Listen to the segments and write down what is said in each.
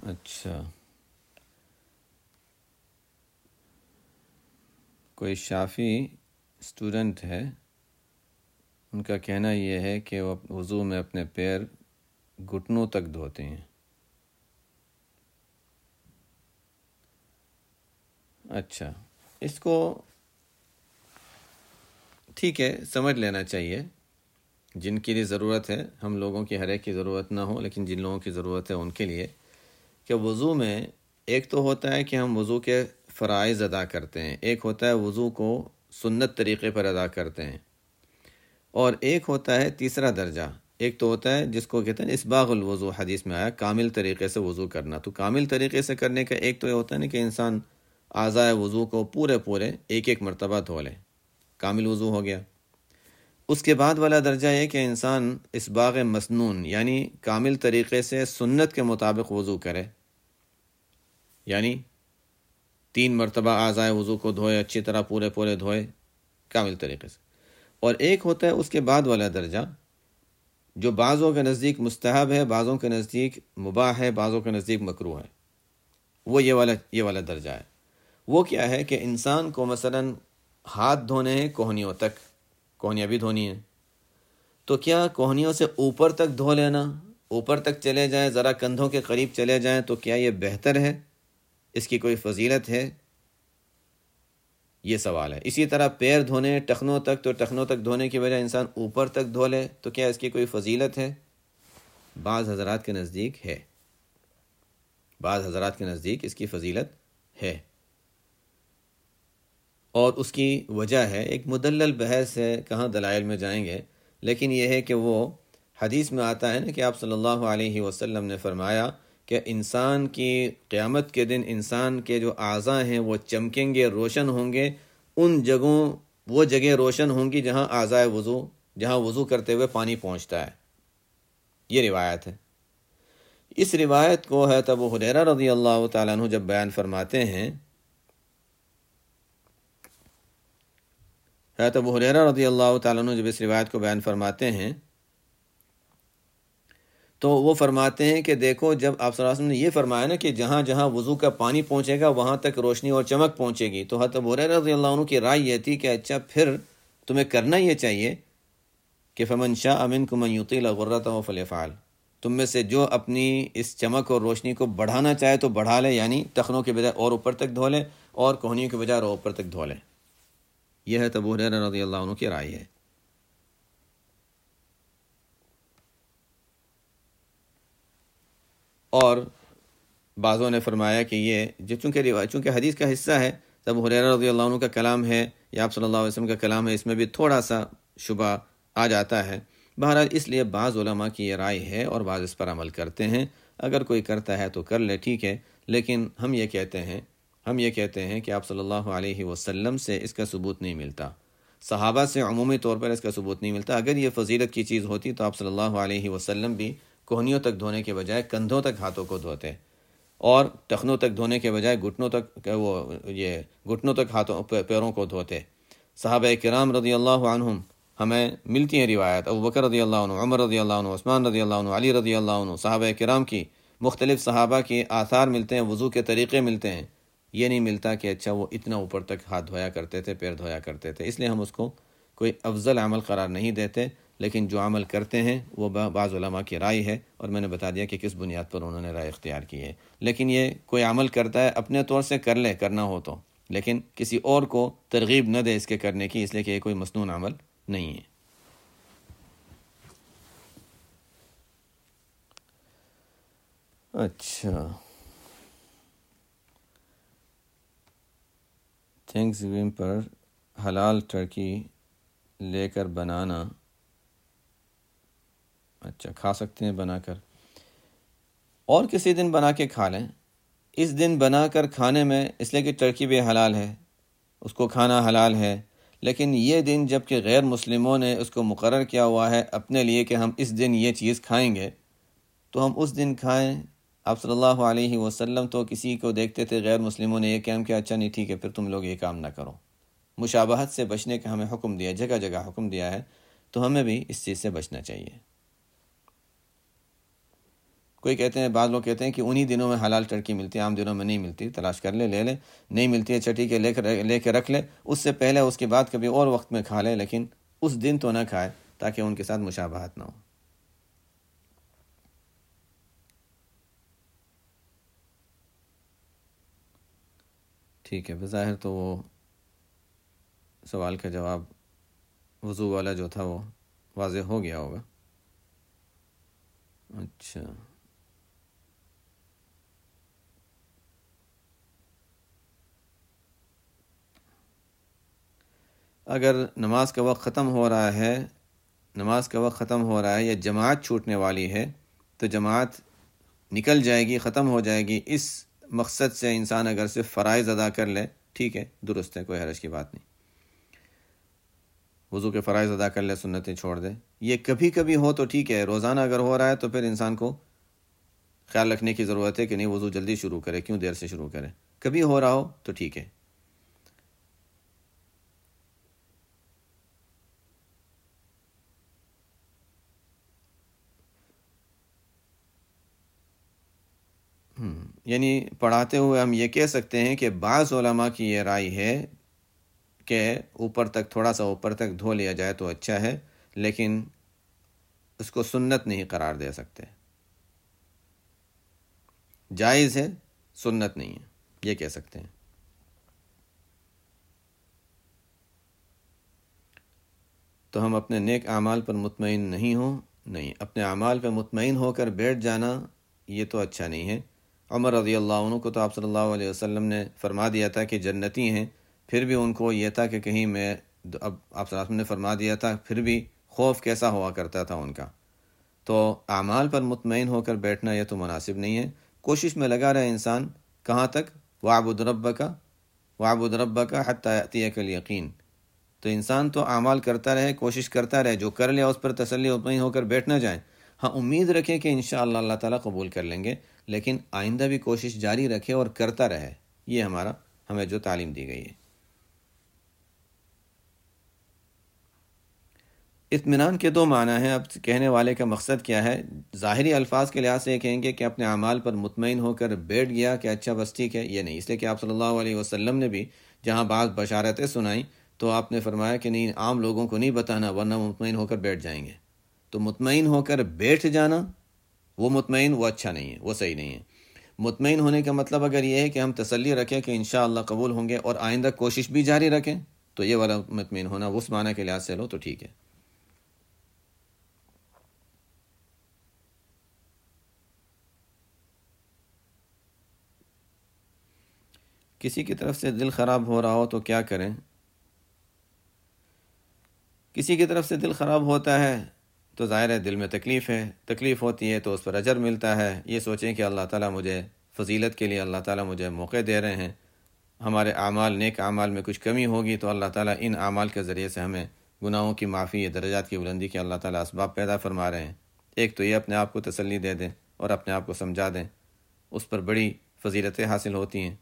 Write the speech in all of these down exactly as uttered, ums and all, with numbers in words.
اچھا، کوئی شافی اسٹوڈنٹ ہے، ان کا کہنا یہ ہے کہ وہ وضو میں اپنے پیر گھٹنوں تک دھوتے ہیں۔ اچھا، اس کو ٹھیک ہے سمجھ لینا چاہیے، جن کے لیے ضرورت ہے، ہم لوگوں کی ہر ایک کی ضرورت نہ ہو، لیکن جن لوگوں کی ضرورت ہے ان کے لیے کہ وضو میں ایک تو ہوتا ہے کہ ہم وضو کے فرائض ادا کرتے ہیں، ایک ہوتا ہے وضو کو سنت طریقے پر ادا کرتے ہیں، اور ایک ہوتا ہے تیسرا درجہ، ایک تو ہوتا ہے جس کو کہتے ہیں اسباغ الوضو، حدیث میں آیا کامل طریقے سے وضو کرنا۔ تو کامل طریقے سے کرنے کا ایک تو یہ ہوتا ہے نا کہ انسان اعضائے وضو کو پورے پورے ایک ایک مرتبہ دھو لے، کامل وضو ہو گیا۔ اس کے بعد والا درجہ یہ کہ انسان اسباغ مسنون یعنی کامل طریقے سے سنت کے مطابق وضو کرے، یعنی تین مرتبہ اعضائے وضو کو دھوئے، اچھی طرح پورے پورے دھوئے کامل طریقے سے۔ اور ایک ہوتا ہے اس کے بعد والا درجہ جو بعضوں کے نزدیک مستحب ہے، بعضوں کے نزدیک مباح ہے، بعضوں کے نزدیک مکروہ ہے، وہ یہ والا یہ والا درجہ ہے۔ وہ کیا ہے کہ انسان کو مثلا ہاتھ دھونے ہیں کوہنیوں تک، کوہنیاں بھی دھونی ہیں، تو کیا کوہنیوں سے اوپر تک دھو لینا، اوپر تک چلے جائیں، ذرا کندھوں کے قریب چلے جائیں، تو کیا یہ بہتر ہے؟ اس کی کوئی فضیلت ہے؟ یہ سوال ہے۔ اسی طرح پیر دھونے ٹخنوں تک، تو ٹخنوں تک دھونے کی بجائے انسان اوپر تک دھو لے، تو کیا اس کی کوئی فضیلت ہے؟ بعض حضرات کے نزدیک ہے، بعض حضرات کے نزدیک اس کی فضیلت ہے، اور اس کی وجہ ہے ایک مدلل بحث ہے، کہاں دلائل میں جائیں گے، لیکن یہ ہے کہ وہ حدیث میں آتا ہے نا کہ آپ صلی اللہ علیہ وسلم نے فرمایا کہ انسان کی قیامت کے دن انسان کے جو اعضاء ہیں وہ چمکیں گے، روشن ہوں گے، ان جگہوں وہ جگہ روشن ہوں گی جہاں اعضاء وضو جہاں وضو کرتے ہوئے پانی پہنچتا ہے۔ یہ روایت ہے۔ اس روایت کو حضرت ابو ہریرہ رضی اللہ تعالیٰ عنہ جب بیان فرماتے ہیں، حضرت ابو ہریرہ رضی اللہ تعالیٰ عنہ جب اس روایت کو بیان فرماتے ہیں تو وہ فرماتے ہیں کہ دیکھو، جب آپ صلی اللہ علیہ وسلم نے یہ فرمایا نا کہ جہاں جہاں وضو کا پانی پہنچے گا وہاں تک روشنی اور چمک پہنچے گی، تو حضرت ابو ہریرہ رضی اللہ عنہ کی رائے یہ تھی کہ اچھا پھر تمہیں کرنا یہ چاہیے کہ فمن شاء منکم ان یطیل غرتہ فلیفعل، تم میں سے جو اپنی اس چمک اور روشنی کو بڑھانا چاہے تو بڑھا لے، یعنی ٹخنوں کے بجائے اور اوپر تک دھو لے، اور کوہنیوں کے بجائے اور اوپر تک دھو لے۔ یہ ہے ابو ہریرہ رضی اللہ عنہ کی رائے ہے۔ اور بعضوں نے فرمایا کہ یہ جو چونکہ روایت چونکہ حدیث کا حصہ ہے، ابو ہریرہ رضی اللہ عنہ کا کلام ہے یا آپ صلی اللہ علیہ وسلم کا کلام ہے، اس میں بھی تھوڑا سا شبہ آ جاتا ہے۔ بہرحال اس لیے بعض علماء کی یہ رائے ہے اور بعض اس پر عمل کرتے ہیں، اگر کوئی کرتا ہے تو کر لے، ٹھیک ہے، لیکن ہم یہ کہتے ہیں ہم یہ کہتے ہیں کہ آپ صلی اللہ علیہ وسلم سے اس کا ثبوت نہیں ملتا، صحابہ سے عمومی طور پر اس کا ثبوت نہیں ملتا۔ اگر یہ فضیلت کی چیز ہوتی تو آپ صلی اللہ علیہ وسلم بھی کوہنیوں تک دھونے کے بجائے کندھوں تک ہاتھوں کو دھوتے، اور ٹخنوں تک دھونے کے بجائے گھٹنوں تک وہ یہ گھٹنوں تک ہاتھوں پیروں کو دھوتے۔ صحابہ کرام رضی اللہ عنہم ہمیں ملتی ہیں روایت، ابو بکر رضی اللہ عنہ، عمر رضی اللہ عنہ، عثمان رضی اللہ عنہ، علی رضی اللہ عنہ، صحابہ کرام کی مختلف صحابہ کی آثار ملتے ہیں، وضو کے طریقے ملتے ہیں۔ یہ نہیں ملتا کہ اچھا وہ اتنا اوپر تک ہاتھ دھویا کرتے تھے، پیر دھویا کرتے تھے، اس لیے ہم اس کو کوئی افضل عمل قرار نہیں دیتے، لیکن جو عمل کرتے ہیں وہ بعض علماء کی رائے ہے، اور میں نے بتا دیا کہ کس بنیاد پر انہوں نے رائے اختیار کی ہے۔ لیکن یہ کوئی عمل کرتا ہے اپنے طور سے کر لے، کرنا ہو تو، لیکن کسی اور کو ترغیب نہ دے اس کے کرنے کی، اس لیے کہ یہ کوئی مسنون عمل نہیں ہے۔ اچھا، تھینکس گیونگ پر حلال ٹرکی لے کر بنانا، اچھا کھا سکتے ہیں بنا کر، اور کسی دن بنا کے کھا لیں۔ اس دن بنا کر کھانے میں اس لیے کہ ٹرکی بھی حلال ہے، اس کو کھانا حلال ہے، لیکن یہ دن جب کہ غیر مسلموں نے اس کو مقرر کیا ہوا ہے اپنے لیے کہ ہم اس دن یہ چیز کھائیں گے، تو ہم اس دن کھائیں۔ آپ صلی اللہ علیہ وسلم تو کسی کو دیکھتے تھے غیر مسلموں نے یہ کام کیا، اچھا نہیں ٹھیک ہے پھر تم لوگ یہ کام نہ کرو۔ مشابہت سے بچنے کا ہمیں حکم دیا، جگہ جگہ حکم دیا ہے، تو ہمیں بھی اس چیز سے بچنا چاہیے۔ کوئی کہتے ہیں، بعض لوگ کہتے ہیں کہ انہی دنوں میں حلال ٹرکی ملتی ہے، عام دنوں میں نہیں ملتی، تلاش کر لے لے لے، نہیں ملتی ہے چٹی کے لے کر لے کے رکھ لے، اس سے پہلے اس کے بعد کبھی اور وقت میں کھا لے، لیکن اس دن تو نہ کھائے تاکہ ان کے ساتھ مشابہت نہ ہو۔ ٹھیک ہے، بظاہر تو وہ سوال کا جواب وضو والا جو تھا وہ واضح ہو گیا ہوگا۔ اچھا، اگر نماز کا وقت ختم ہو رہا ہے نماز کا وقت ختم ہو رہا ہے یا جماعت چھوٹنے والی ہے تو جماعت نکل جائے گی، ختم ہو جائے گی، اس مقصد سے انسان اگر صرف فرائض ادا کر لے، ٹھیک ہے، درست ہے، کوئی حرج کی بات نہیں۔ وضو کے فرائض ادا کر لے، سنتیں چھوڑ دے۔ یہ کبھی کبھی ہو تو ٹھیک ہے، روزانہ اگر ہو رہا ہے تو پھر انسان کو خیال رکھنے کی ضرورت ہے کہ نہیں، وضو جلدی شروع کرے، کیوں دیر سے شروع کرے۔ کبھی ہو رہا ہو تو ٹھیک ہے۔ یعنی پڑھاتے ہوئے ہم یہ کہہ سکتے ہیں کہ بعض علماء کی یہ رائے ہے کہ اوپر تک، تھوڑا سا اوپر تک دھو لیا جائے تو اچھا ہے، لیکن اس کو سنت نہیں قرار دے سکتے۔ جائز ہے، سنت نہیں ہے، یہ کہہ سکتے ہیں۔ تو ہم اپنے نیک اعمال پر مطمئن نہیں ہوں، نہیں، اپنے اعمال پہ مطمئن ہو کر بیٹھ جانا یہ تو اچھا نہیں ہے۔ عمر رضی اللہ عنہ کو تو آپ صلی اللہ علیہ وسلم نے فرما دیا تھا کہ جنتی ہیں، پھر بھی ان کو یہ تھا کہ کہیں میں، اب آپ صلی اللہ علیہ وسلم نے فرما دیا تھا، پھر بھی خوف کیسا ہوا کرتا تھا ان کا۔ تو اعمال پر مطمئن ہو کر بیٹھنا یہ تو مناسب نہیں ہے۔ کوشش میں لگا رہے انسان، کہاں تک؟ وَاعْبُدْ رَبَّكَ وَاعْبُدْ رَبَّكَ حَتَّى يَأْتِيَكَ الْيَقِينُ۔ تو انسان تو اعمال کرتا رہے، کوشش کرتا رہے، جو کر لیا اس پر تسلی مطمئن ہو کر بیٹھ نہ جائیں۔ ہاں، امید رکھیں کہ انشاءاللہ اللہ تعالیٰ قبول کر لیں گے، لیکن آئندہ بھی کوشش جاری رکھے اور کرتا رہے۔ یہ ہمارا ہمیں جو تعلیم دی گئی ہے۔ اطمینان کے دو معنی ہیں۔ اب کہنے والے کا مقصد کیا ہے؟ ظاہری الفاظ کے لحاظ سے یہ کہیں گے کہ اپنے اعمال پر مطمئن ہو کر بیٹھ گیا کہ اچھا بس ٹھیک ہے، یہ نہیں، اس لیے کہ آپ صلی اللہ علیہ وسلم نے بھی جہاں بعض بشارتیں سنائیں تو آپ نے فرمایا کہ نہیں، عام لوگوں کو نہیں بتانا ورنہ مطمئن ہو کر بیٹھ جائیں گے۔ تو مطمئن ہو کر بیٹھ جانا، وہ مطمئن، وہ اچھا نہیں ہے، وہ صحیح نہیں ہے۔ مطمئن ہونے کا مطلب اگر یہ ہے کہ ہم تسلی رکھیں کہ انشاءاللہ قبول ہوں گے اور آئندہ کوشش بھی جاری رکھیں، تو یہ والا مطمئن ہونا اس معنی کے لحاظ سے لو تو ٹھیک ہے۔ کسی کی طرف سے دل خراب ہو رہا ہو تو کیا کریں؟ کسی کی طرف سے دل خراب ہوتا ہے تو ظاہر ہے دل میں تکلیف ہے، تکلیف ہوتی ہے تو اس پر اجر ملتا ہے۔ یہ سوچیں کہ اللہ تعالیٰ مجھے فضیلت کے لیے اللہ تعالیٰ مجھے موقع دے رہے ہیں، ہمارے اعمال، نیک اعمال میں کچھ کمی ہوگی تو اللہ تعالیٰ ان اعمال کے ذریعے سے ہمیں گناہوں کی معافی، یا درجات کی بلندی کے اللہ تعالیٰ اسباب پیدا فرما رہے ہیں۔ ایک تو یہ اپنے آپ کو تسلی دے دیں اور اپنے آپ کو سمجھا دیں، اس پر بڑی فضیلتیں حاصل ہوتی ہیں۔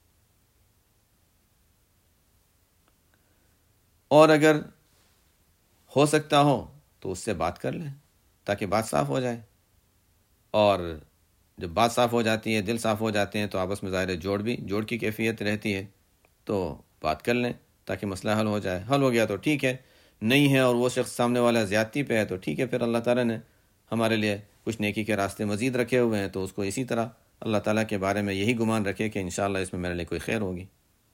اور اگر ہو سکتا ہو تو اس سے بات کر لیں تاکہ بات صاف ہو جائے، اور جب بات صاف ہو جاتی ہے، دل صاف ہو جاتے ہیں تو آپس میں ظاہر جوڑ بھی جوڑ کی کیفیت رہتی ہے، تو بات کر لیں تاکہ مسئلہ حل ہو جائے۔ حل ہو گیا تو ٹھیک ہے، نہیں ہے اور وہ شخص سامنے والا زیادتی پہ ہے تو ٹھیک ہے، پھر اللہ تعالیٰ نے ہمارے لیے کچھ نیکی کے راستے مزید رکھے ہوئے ہیں، تو اس کو اسی طرح اللہ تعالیٰ کے بارے میں یہی گمان رکھے کہ انشاءاللہ اس میں میرے لیے کوئی خیر ہوگی۔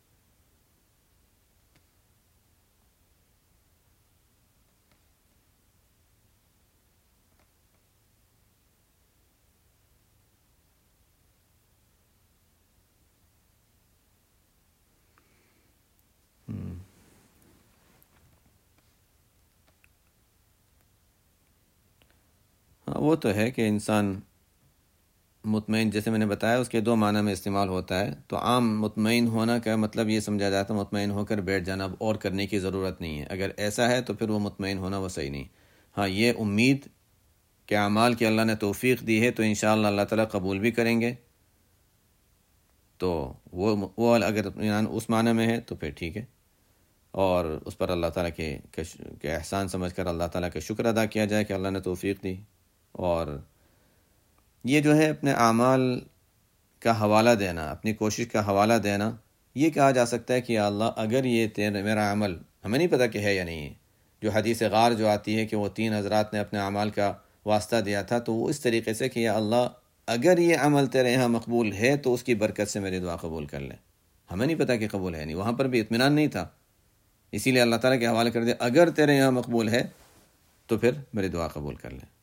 ہاں، وہ تو ہے کہ انسان مطمئن، جیسے میں نے بتایا، اس کے دو معنی میں استعمال ہوتا ہے۔ تو عام مطمئن ہونا کا مطلب یہ سمجھا جاتا ہے مطمئن ہو کر بیٹھ جانا، اب اور کرنے کی ضرورت نہیں ہے۔ اگر ایسا ہے تو پھر وہ مطمئن ہونا وہ صحیح نہیں۔ ہاں، یہ امید کہ اعمال کی اللہ نے توفیق دی ہے تو انشاءاللہ اللہ تعالیٰ قبول بھی کریں گے، تو وہ وہ اگر اطمینان اس معنی میں ہے تو پھر ٹھیک ہے، اور اس پر اللہ تعالیٰ کے کے احسان سمجھ کر اللہ تعالیٰ کا شکر ادا کیا جائے کہ اللہ نے توفیق دی، اور یہ جو ہے اپنے اعمال کا حوالہ دینا، اپنی کوشش کا حوالہ دینا، یہ کہا جا سکتا ہے کہ یا اللہ اگر یہ تیرا میرا عمل، ہمیں نہیں پتہ کہ ہے یا نہیں ہے، جو حدیث غار جو آتی ہے کہ وہ تین حضرات نے اپنے اعمال کا واسطہ دیا تھا، تو وہ اس طریقے سے کہ یا اللہ اگر یہ عمل تیرے یہاں مقبول ہے تو اس کی برکت سے میری دعا قبول کر لے. ہمیں نہیں پتہ کہ قبول ہے نہیں، وہاں پر بھی اطمینان نہیں تھا، اسی لیے اللہ تعالیٰ کے حوالے کر دیا اگر تیرے یہاں مقبول ہے تو پھر میری دعا قبول کر لے.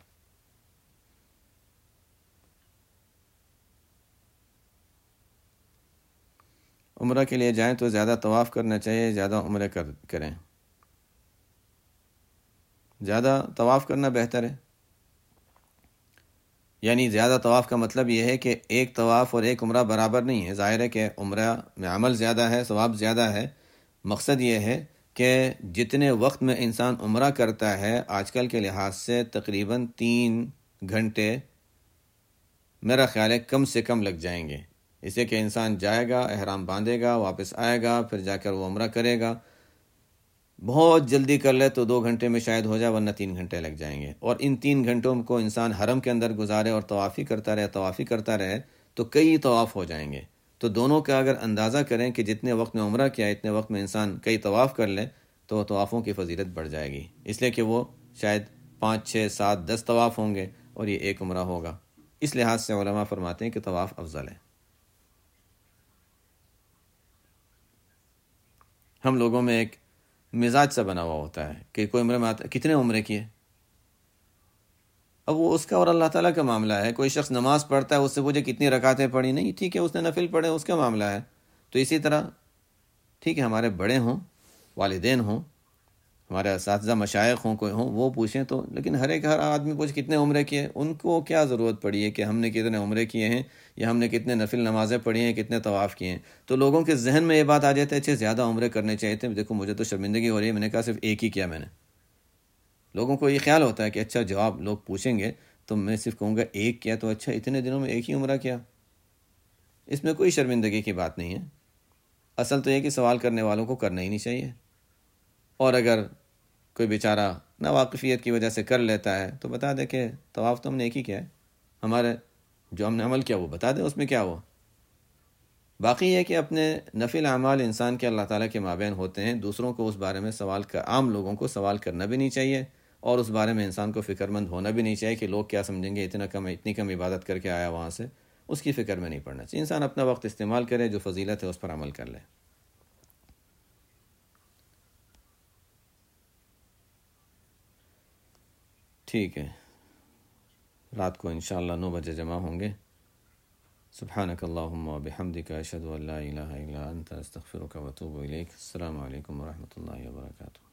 عمرہ کے لیے جائیں تو زیادہ طواف کرنا چاہیے، زیادہ عمرے کر کریں؟ زیادہ طواف کرنا بہتر ہے. یعنی زیادہ طواف کا مطلب یہ ہے کہ ایک طواف اور ایک عمرہ برابر نہیں ہے. ظاہر ہے کہ عمرہ میں عمل زیادہ ہے، ثواب زیادہ ہے. مقصد یہ ہے کہ جتنے وقت میں انسان عمرہ کرتا ہے آج کل کے لحاظ سے تقریباً تین گھنٹے میرا خیال ہے کم سے کم لگ جائیں گے. اسے کہ انسان جائے گا، احرام باندھے گا، واپس آئے گا، پھر جا کر وہ عمرہ کرے گا. بہت جلدی کر لے تو دو گھنٹے میں شاید ہو جائے، ورنہ تین گھنٹے لگ جائیں گے. اور ان تین گھنٹوں کو انسان حرم کے اندر گزارے اور طوافی کرتا رہے طوافی کرتا رہے تو کئی طواف ہو جائیں گے. تو دونوں کا اگر اندازہ کریں کہ جتنے وقت میں عمرہ کیا اتنے وقت میں انسان کئی طواف کر لے تو طوافوں کی فضیلت بڑھ جائے گی، اس لیے کہ وہ شاید پانچ چھ سات دس طواف ہوں گے اور یہ ایک عمرہ ہوگا. اس لحاظ سے علماء فرماتے ہیں کہ طواف افضل ہے. ہم لوگوں میں ایک مزاج سا بنا ہوا ہوتا ہے کہ کوئی عمرے میں آتا کتنے عمرے کیے، اب وہ اس کا اور اللہ تعالیٰ کا معاملہ ہے. کوئی شخص نماز پڑھتا ہے، اس سے پوچھے کتنی رکعتیں پڑھی، نہیں ٹھیک ہے اس نے نفل پڑھے، اس کا معاملہ ہے. تو اسی طرح ٹھیک ہے ہمارے بڑے ہوں، والدین ہوں، ہمارے اساتذہ مشائخ ہوں، کوئی ہوں، وہ پوچھیں تو، لیکن ہر ایک ہر آدمی پوچھ کتنے عمرے کیے، ان کو کیا ضرورت پڑی ہے کہ ہم نے کتنے عمرے کیے ہیں یا ہم نے کتنے نفل نمازیں پڑھی ہیں، کتنے طواف کیے ہیں. تو لوگوں کے ذہن میں یہ بات آ جاتی ہے اچھا زیادہ عمرے کرنے چاہیے تھے. دیکھو مجھے تو شرمندگی ہو رہی ہے، میں نے کہا صرف ایک ہی کیا میں نے. لوگوں کو یہ خیال ہوتا ہے کہ اچھا جواب لوگ پوچھیں گے تو میں صرف کہوں گا ایک کیا، تو اچھا اتنے دنوں میں ایک ہی عمرہ کیا. اس میں کوئی شرمندگی کی بات نہیں ہے. اصل تو یہ کہ سوال کرنے والوں کو کرنا ہی نہیں چاہیے، اور اگر کوئی بیچارہ ناواقفیت کی وجہ سے کر لیتا ہے تو بتا دے کہ طواف تو ہم نے ایک ہی کیا ہے، ہمارے جو ہم نے عمل کیا وہ بتا دے اس میں کیا ہوا. باقی یہ کہ اپنے نفل اعمال انسان کے اللہ تعالیٰ کے مابین ہوتے ہیں، دوسروں کو اس بارے میں سوال کر عام لوگوں کو سوال کرنا بھی نہیں چاہیے، اور اس بارے میں انسان کو فکر مند ہونا بھی نہیں چاہیے کہ لوگ کیا سمجھیں گے، اتنا کم اتنی کم عبادت کر کے آیا وہاں سے، اس کی فکر میں نہیں پڑنا چاہیے. انسان اپنا وقت استعمال کرے، جو فضیلت ہے اس پر عمل کر لے. ٹھیک ہے، رات کو انشاءاللہ نو بجے جمع ہوں گے. سبحانک اللہم و بحمدک اشہد ان لا الہ الا انت استغفرک و اتوب الیک. السلام علیکم ورحمۃ اللہ وبرکاتہ.